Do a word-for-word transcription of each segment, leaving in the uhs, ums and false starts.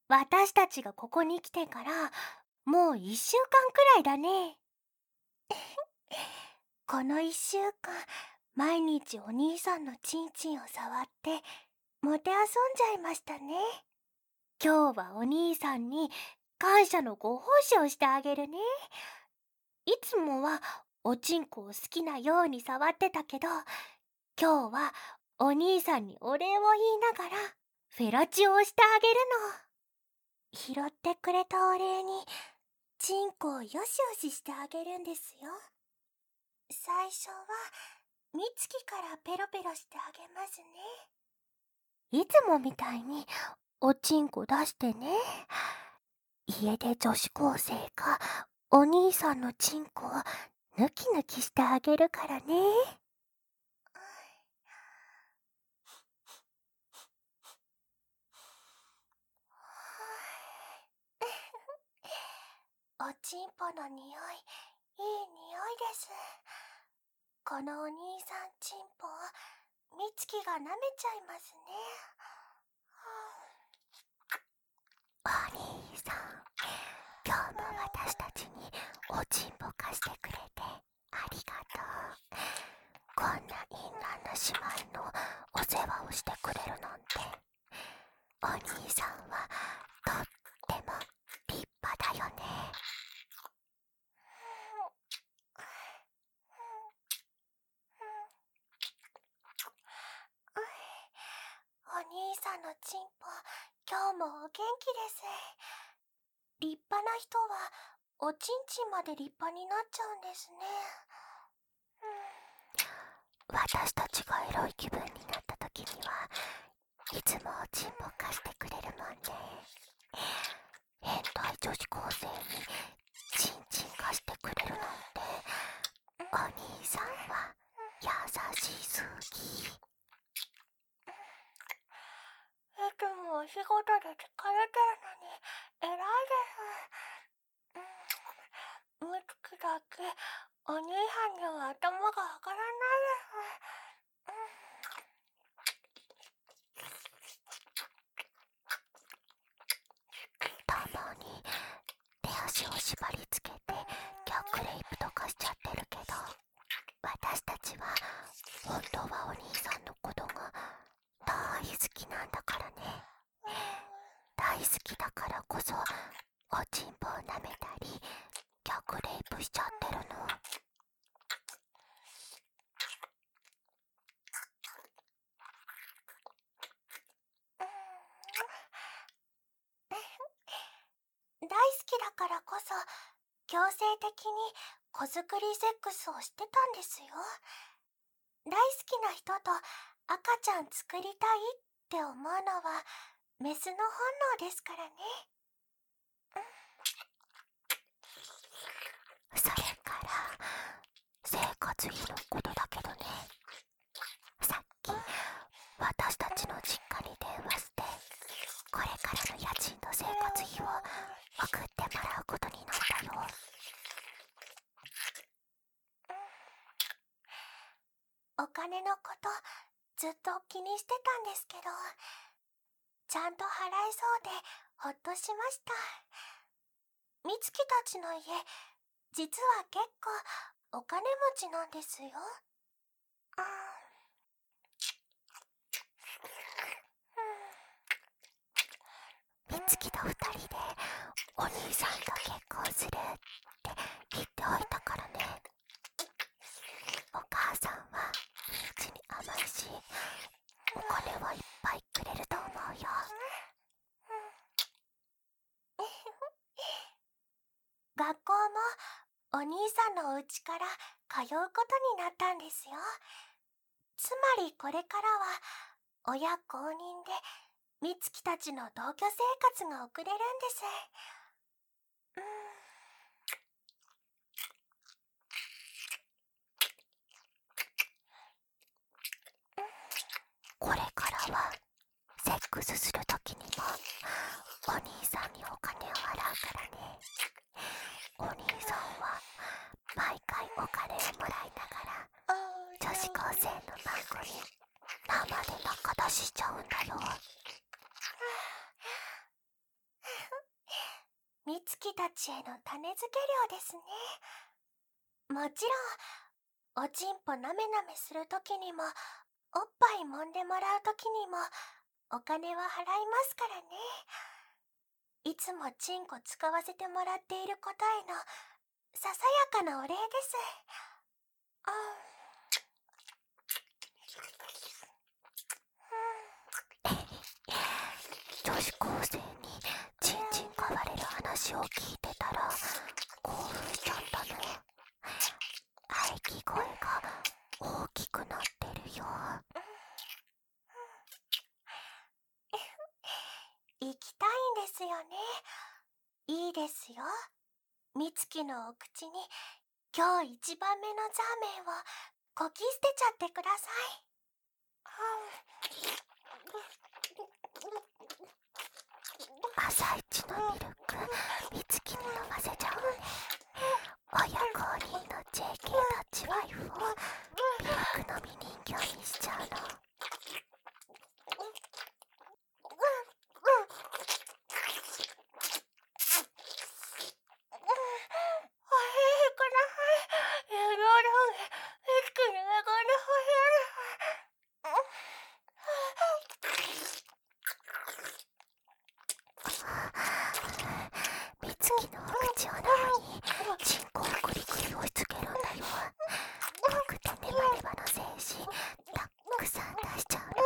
私たちがここに来てからもういっしゅうかんくらいだね。このいっしゅうかん、毎日お兄さんのチンチンを触ってもてあそんじゃいましたね。今日はお兄さんに感謝のご奉仕をしてあげるね。いつもはおちんこを好きなように触ってたけど、今日はお兄さんにお礼を言いながらフェラチオをしてあげるの。拾ってくれたお礼にチンコをよしよししてあげるんですよ。最初はみつきからペロペロしてあげますね。いつもみたいにおちんこ出してね。家で女子高生がお兄さんのチンコをヌキヌキしてあげるからね。おちんぽの匂い、いい匂いです。このお兄さんチンポをみつきが舐めちゃいますね。お兄さん、今日も私たちにおちんぽ貸してくれてありがとう。こんなインナーな姉妹のお世話をしてくれるなんて。お兄さんはとっても立派だよね。お兄さんのチンポ、今日もお元気です。立派な人はおちんちんまで立派になっちゃうんですね。私たちがエロい気分になった時にはいつもおちんぽ貸してくれるもんね。変態女子高生にチンチン貸してくれるなんて、お兄さんは優しすぎ。いつもお仕事で疲れてるのに偉いです。みつきだけお兄さんには頭が上がらないです。たまに手足を縛り付けて逆レイプとかしちゃってるけど、私たちは本当はお兄さんのことが大好きなんだからね。大好きだからこそおちんぽを舐めたり逆レイプしちゃってるの。大好きだからこそ強制的に子作りセックスをしてたんですよ。大好きな人と赤ちゃん作りたいって思うのはメスの本能ですからね。それから生活費のことだけどね。さっき私たちの実家に電話してこれからの家賃と生活費を送ってもらうことになったよ。お金のことずっと気にしてたんですけど、ちゃんと払えそうでほっとしました。みつきたちの家、実は結構お金持ちなんですよ。あみつきと二人でお兄さんと結婚するって言っておいたからね。お母さんは身内に甘いし、お金はいっぱいくれると思うよ。学校もお兄さんのお家から通うことになったんですよ。つまりこれからは親公認でみつきたちの同居生活が送れるんです。うんこれからはセックスするときにもお兄さんにお金を払うからね。お兄さんは毎回お金をもらいながら女子高生の孫に生で仲出ししちゃうんだよ。 月たちへの種付け料ですね。もちろん、おちんぽなめなめするときにも、おっぱい揉んでもらうときにも、お金は払いますからね。いつもチンコ使わせてもらっていることへのささやかなお礼です。あ女子高生にチンチン買われる話を聞いてたら興奮しちゃったの。喘ぎ声が大きくなってるよ。行きたいんですよね。いいですよ。みつきのお口に今日一番目のザーメンをこき捨てちゃってください。朝一のミルク、みつきに飲ませちゃうね。親コーリーの ジェーケー タッチワイフをミルク飲み人形にしちゃうの。みつきのお口をなるにチンコをグリグリ押しつけるんだよ。僕とネバネバの精子たっくさん出しちゃうの。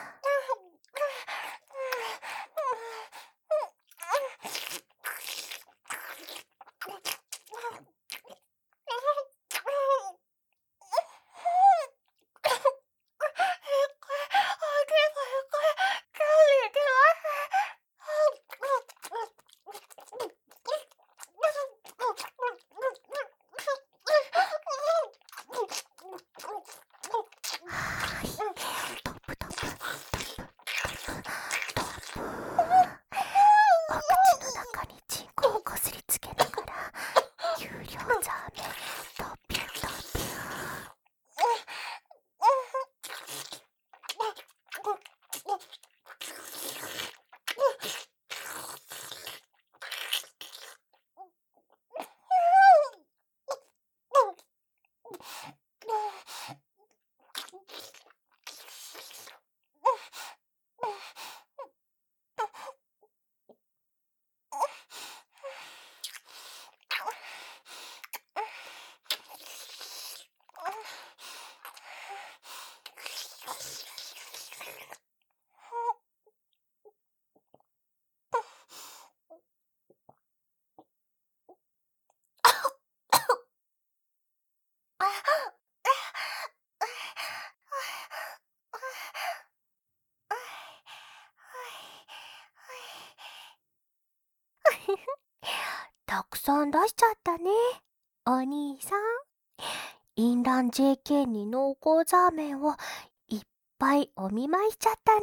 たくさん出しちゃったね、お兄さん。インラン ジェーケー に濃厚ザーメンをいっぱいお見舞いしちゃったね。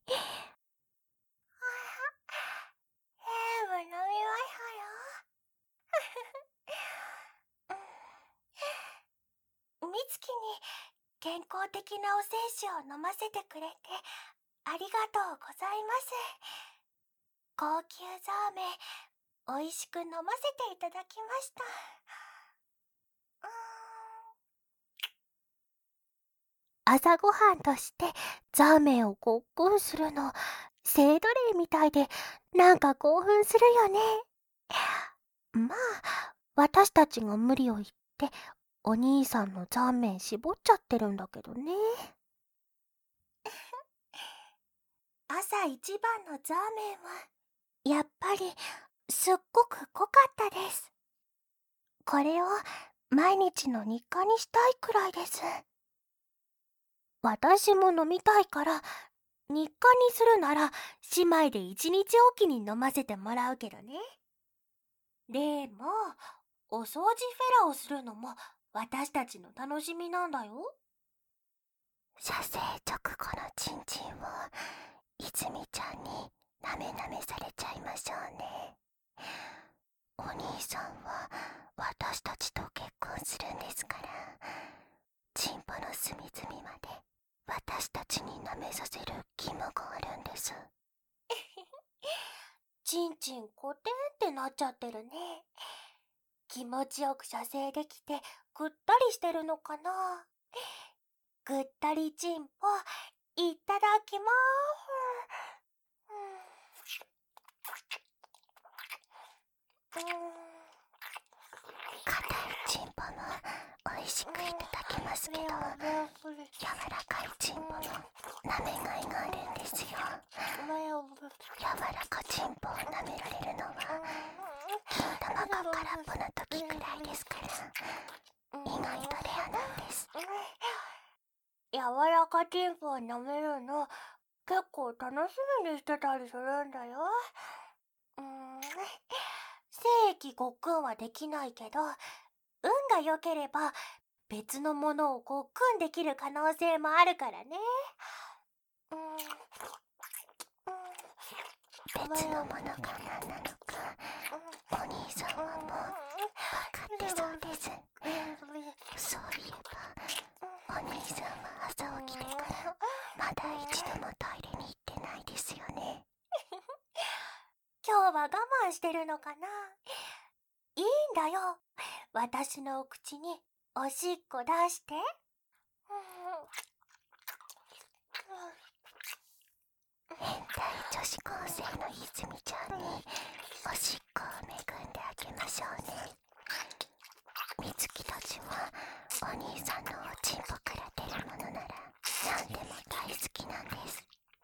えー、飲みましょうよ。みつきに健康的なお精子を飲ませてくれてありがとうございます。高級ザーメンおいしく飲ませていただきました。朝ごはんとしてザーメンをごっくんするの性奴隷みたいでなんか興奮するよね。まあ私たちが無理を言ってお兄さんのザーメン絞っちゃってるんだけどね。朝一番のザーメンはやっぱりすっごく濃かったです。これを毎日の日課にしたいくらいです。私も飲みたいから日課にするなら姉妹で一日おきに飲ませてもらうけどね。でもお掃除フェラをするのも私たちの楽しみなんだよ。射精直後のチンチンを泉ちゃんになめなめされちゃいましょうね。お兄さんは私たちと結婚するんですから、チンポの隅々まで私たちに舐めさせる義務があるんです。 ちんちんコテンってなっちゃってるね。気持ちよく射精できてぐったりしてるのかな。ぐったりちんぽいただきまーす。うん硬いチンポも美味しくいただけますけど、柔らかいチンポも舐めがいがあるんですよ。柔らかチンポを舐められるのは金玉が空っぽな時くらいですから、意外とレアなんです。柔らかチンポを舐めるの結構楽しみにしてたりするんだよ。うーん精液ごっくんはできないけど、運が良ければ別のものをごっくんできる可能性もあるからね。うん、別のものが何なのか、お兄さんはもう分かってそうです。そういえば、お兄さんは朝起きてからまだ一度もトイレに行ってないですよね。今日は我慢してるのかな。いいんだよ。私のお口におしっこ出して。変態女子高生の泉ちゃんにおしっこを恵んであげましょうね。みつきたちはお兄さんのおちんぽから出るものなら何でも大好きなんです。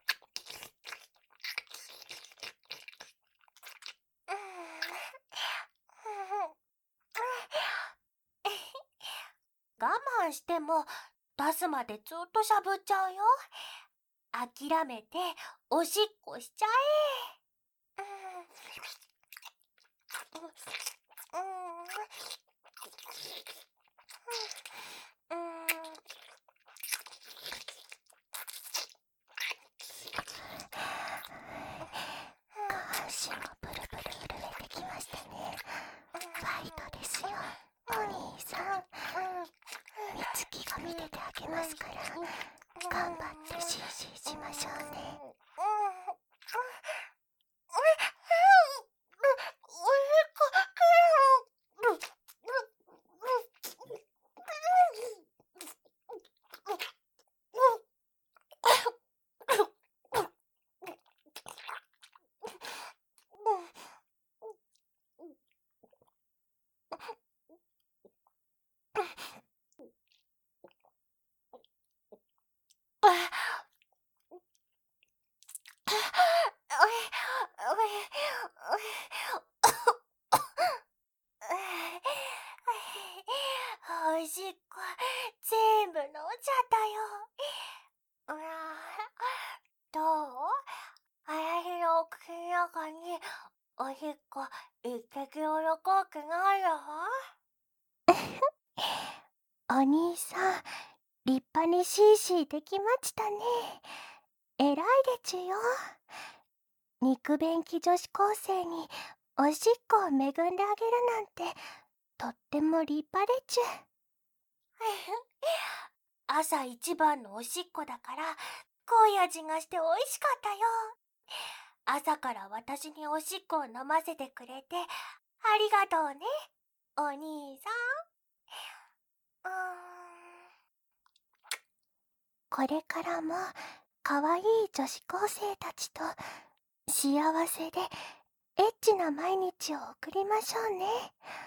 我慢しても出すまでずっとしゃぶっちゃうよ。諦めておしっこしちゃえ。下半身もブルブル震えてきましたね。ファイトですよ、お兄さん。みつきが見ててあげますから、頑張ってシーシーしましょうね。おしっこ全部飲んじゃったよ。うわどう？あやひのお口の中におしっこ一滴も残ってないよ。お兄さん、立派にシーシーできましたね。えらいでちゅよ。肉便器女子高生におしっこを恵んであげるなんてとっても立派でちゅ。朝一番のおしっこだから濃い味がしておいしかったよ。朝から私におしっこを飲ませてくれてありがとうね、お兄さん。うーんこれからもかわいい女子高生たちと幸せでエッチな毎日を送りましょうね。